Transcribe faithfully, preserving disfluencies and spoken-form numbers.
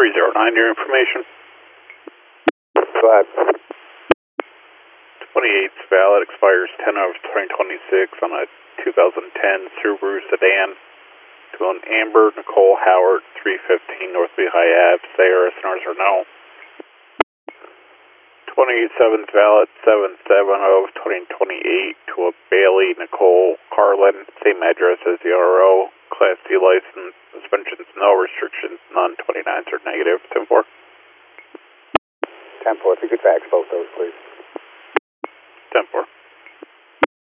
three zero nine, your information. Go ahead. twenty-eight's valid, expires ten of twenty twenty-six on a two thousand ten Subaru sedan to an Amber Nicole Howard, three fifteen North Lehigh Ave. Say her S N Rs are no. twenty-eight seven's valid, seven seven of twenty twenty-eight to a Bailey Nicole Carlin, same address as the R O, Class D license, suspensions no, restrictions none, twenty-nines are negative. ten four. ten four, if you could fax both those, please. ten four.